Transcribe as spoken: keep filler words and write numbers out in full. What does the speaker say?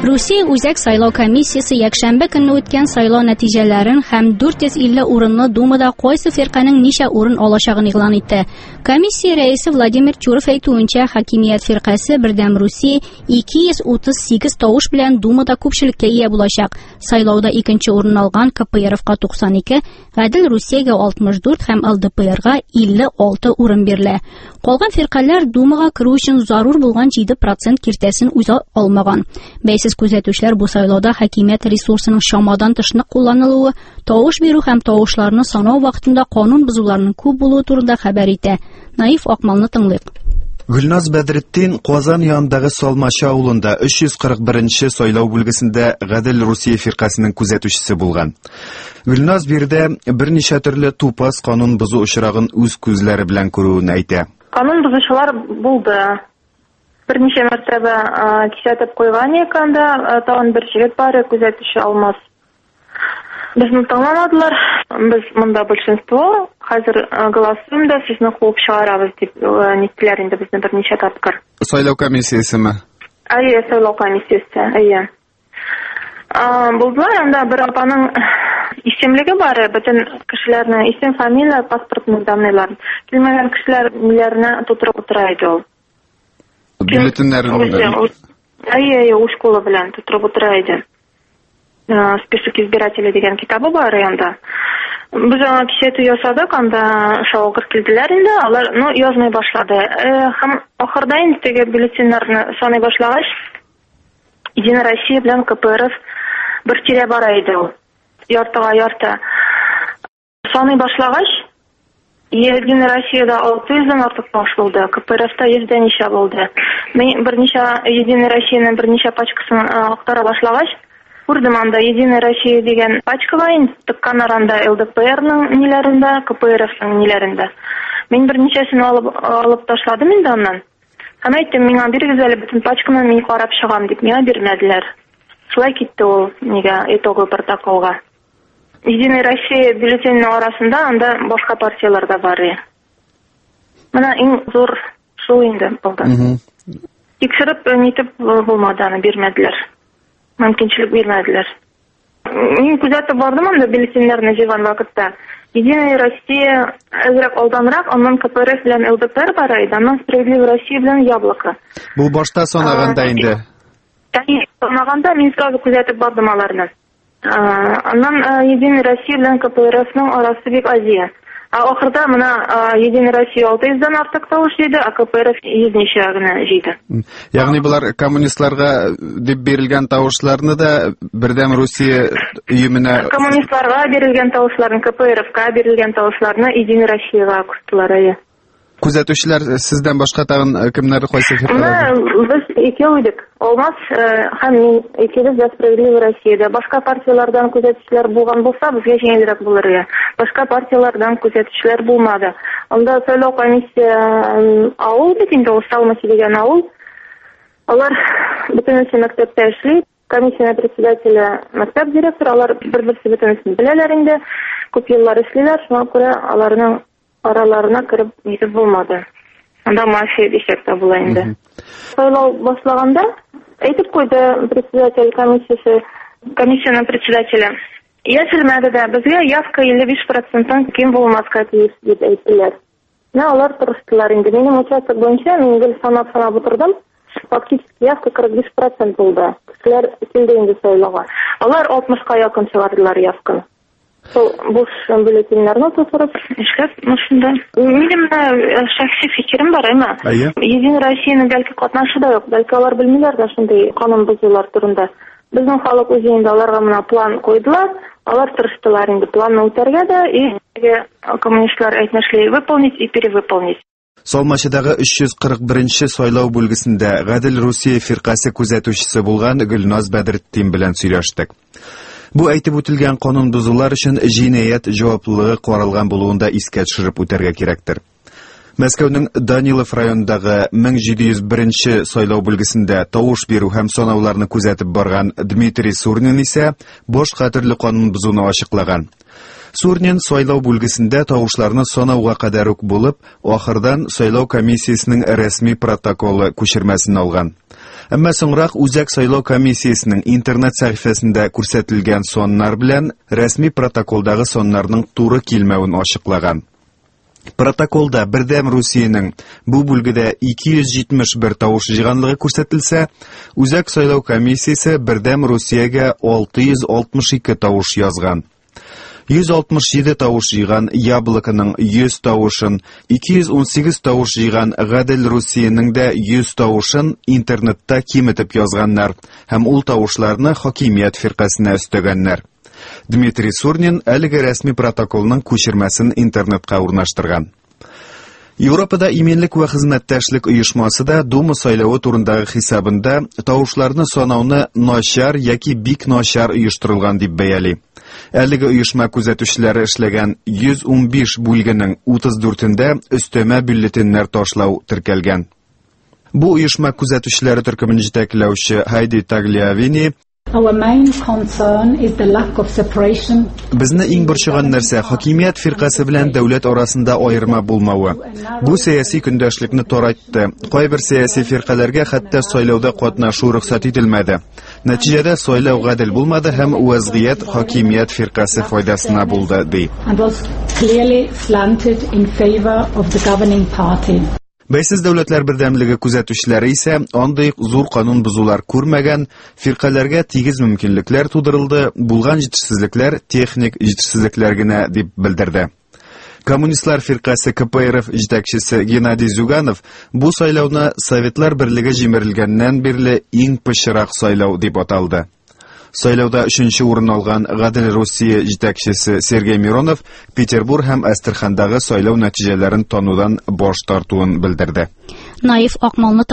Русия үзәк сайлау комиссиясе якшәмбе көнне үткән сайлау нәтиҗәләрен һәм дүрт йөз илле урынлы думада кайсы фирканың ничә урын алачагын игълан итте. Комиссия рәисе Владимир Чуров әйтүенчә, хакимият фиркасы Бердәм Русия ике йөз утыз сигез тавыш белән думада күпчелеккә ия булачак. Сайлауда икенче урын алган КПРФка туксан ике, Гадел Русиягә алтмыш дүрт һәм ЛДПРга илле алты урын бирелә. Калган фиркалар думага керү өчен зарур булган җиде процент киртәсен үзә алмаган. Бәйсез күзәтүчләр бу сайлауда хакимият ресурсының шамадан тышны кулланылуы, тавыш бирү һәм тавышларны санау вакытында канун бузуларының күп булуы турында хәбәр итә. Наиф Акмалны тыңлыйк. Гөлназ Бәдретдин Казан янындагы Салмашы авылында өч йөз кырык беренче сайлау бүлгесендә Гадел Русия фиркасының күзәтүчесе булган. Гөлназ бирдә берничә төрле тупас канун бузу очрагын үз күзләре белән күрүен әйтә. Канун бузучылар булды. Берничә мәртәбә кисәтеп куйган икән дә, тагын бер җегет бар, күзәтүче Алмаз. Безне тыңламадылар. Без монда большинство, хәзер голосуем да сезне куып чыгарабыз дип нитләр инде безне берничә тапкыр. Сайлау комиссиясеме? Әйе, сайлау комиссиясе, әйе. Булдылар, анда бер апаның исемлеге бар, бөтен кешеләрнең исем, фамилия, паспортның данныйларын. Килмәгән кешеләр милләрне тутырып утыра иде ул. Бюллетеннәрен. Әйе, әйе, у школа белән тутырып утыра иде. Список избирателей дигән китабы бар янда. Без аңа кисәтү ясадык, анда шаугыр килделәр инде, алар, ну, язмый башлады. Һәм ахырда инде теге бюллетеннәрне саный башлагач, Единая Россия белән КПРФ бер тирә бара иде ул. Яртыга ярты. Саный башлагач, Единая Россиядә алты йөздән артык тавыш булды, КПРФта йөздән ничә булды. Мин берничә Единая Россиянең берничә пачкасын актара башлагач, күрдем анда Единая Россия дигән пачка бар инде, тыккан аранда ЛДПРның ниләрендә, КПРФның ниләрендә. Мин берничәсен алып алып ташладым инде аннан. Һәм әйттем, миңа бирегез әле бөтен пачканы, мин карап чыгам дип, миңа бирмәделәр. Шулай китте ул, нигә, итоговый протоколга. Единая Россия бюллетенінің арасында анда башка партиялар да бар. Менә иң зур шул инде булды. Тикшереп нитеп булмады, аны бирмәделәр. Мөмкинчелек бирмәделәр. Мин күзәтеп бардым анда бюллетеннәрне җыйган вакытта. Единая Россия әзрәк алданрак, аннан КПРФ белән ЛДПР бар иде, аннан Справедливая Россия белән Яблоко. Бу башта санаганда инде. Тәни санаганда мин сразу күзәтеп бардым аларны. Аннан Единая Россия белән КПРФның арасы бик азия. Ахырда менә Единая Россия алты йөздән артык тавыш җыйды, а КПРФ йөз ничә генә җыйды. Ягъни булар коммунистларга дип бирелгән тавышларны да Бердәм Русия өеменә, коммунистларга бирелгән тавышларны, КПРФка бирелгән тавышларны Единая Россиягә куштылар. Күзәтүчеләр сездән башка тагын кемнәр кайсы фиркалар? Без икәү идек. Алмаз һәм мин икебез дә Справедливая Россиядә. Башка партиялардан күзәтүчеләр булган булса, безгә җиңелрәк булыр. Башка партиялардан күзәтүчеләр булмады. Анда сайлау комиссия авыл бит инде, ул Салмашы дигән авыл. Алар бөтенесе мәктәптә эшли. Комиссия председателе мәктәп директоры, алар бер-берсе бөтенесен беләләр инде. Күп еллар эшлиләр, шуңа күрә аларның араларына кереп нитеп булмады. Анда мафия дисәк тә була инде. Сайлау башлаганда әйтеп куйды председатель комиссиясе, комиссияның председателе. Яшелмәде дә, безгә явка илле биш проценттан ким булмаска тиеш дип әйттеләр. Менә алар тырыштылар инде. Минем участок буенча мин гел санап-санап утырдым. Фактически явка кырык биш процент булды. Кешеләр килде инде сайлауга. Алар алтмышка якын чыгардылар явканы. Сол буш бюллетеннәрне тутырып эшләп машинда. Минем шәхси фикерем бар, әмма Единая Россияның бәлки катнашы да юк, бәлки алар белмиләр дә шундый канун бозулар турында. Безнең халык үзе инде аларга менә план куйдылар, алар тырыштылар инде планны үтәргә дә, и коммунистлар әйтмешли выполнить и перевыполнить. Салмашыдагы өч йөз кырык беренче сайлау бүлгесендә Гадел Русия фиркасы күзәтүчесе булган Гөлназ Бәдретдин белән сөйләштек. Бу әйтеп үтелгән канун бозулар өчен җинаять җаваплылыгы каралган булуында искә төшереп үтәргә кирәктер. Мәскәүнең Данилов районындагы мең җиде йөз беренче сайлау бүлгесендә тавыш бирү һәм санауларны күзәтеп барган Дмитрий Сурнин исә башка төрле канун бозуны ачыклаган. Сурнин сайлау бүлгесендә тавышларны санауга кадәр үк булып, ахырдан сайлау комиссиясенең рәсми протоколы күчермәсен алган. Әмма соңрак Үзәк сайлау комиссиясенең интернет сәхифәсендә күрсәтелгән соннар белән рәсми протоколдагы соннарның туры килмәвен ачыклаган. Протоколда Бердәм Русиянең бу бүлгедә ике йөз җитмеш бер тавыш җыйганлыгы күрсәтелсә, Үзәк сайлау комиссиясе Бердәм Русиягә алты йөз алтмыш ике тавыш язган. йөз алтмыш җиде тавыш җыйган Яблоконың йөз тавышын, ике йөз ун сигез тавыш җыйган Гадел Русиянең дә йөз тавышын интернетта киметеп язганнар һәм ул тавышларны хакимият фиркасына өстәгәннәр. Дмитрий Сурнин әлеге рәсми протоколның күчермәсен интернетка урнаштырган. Европада иминлек вә хезмәттәшлек оешмасы да Дума сайлауы турындагы хисабында тавышларны санауны начар яки бик начар оештырылган дип бәяли. Әлеге оешма күзәтүчеләре эшләгән йөз ун биш бүлгенең утыз дүртендә өстәмә бюллетеннәр ташлау теркәлгән. Бу оешма күзәтүчеләре төркемен җитәкләүче Хайди Таглиавини Our main concern is the lack of separation. Безне иң борчыган нәрсә хакимият фиркасы белән дәүләт арасында аерма булмавы. Бу сәяси көндәшлекне тарайтты. Кайбер сәяси фиркаларга хәтта сайлауда катнашу рөхсәт ителмәде. Нәтиҗәдә сайлау гадел булмады һәм вазгыять хакимият фиркасы файдасына булды, ди. And was clearly slanted in favor of the governing party. Бәйсез дәүләтләр бердәмлеге күзәтүчеләре исә андый зур канун бузулар күрмәгән, фиркаларга тигез мөмкинлекләр тудырылды, булган җитешсезлекләр техник җитешсезлекләр генә дип белдерде. Коммунистлар фиркасы ка пэ эр эф җитәкчесе Геннадий Зюганов бу сайлауны Советлар берлеге җимерелгәннән бирле иң пычрак сайлау дип аталды. Сайлауда өченче урын алган Гадел Русия җитәкчесе Сергей Миронов Петербург һәм Астрахандагы сайлау нәтиҗәләрен танудан баш тартуын белдерде. Наив Акмалны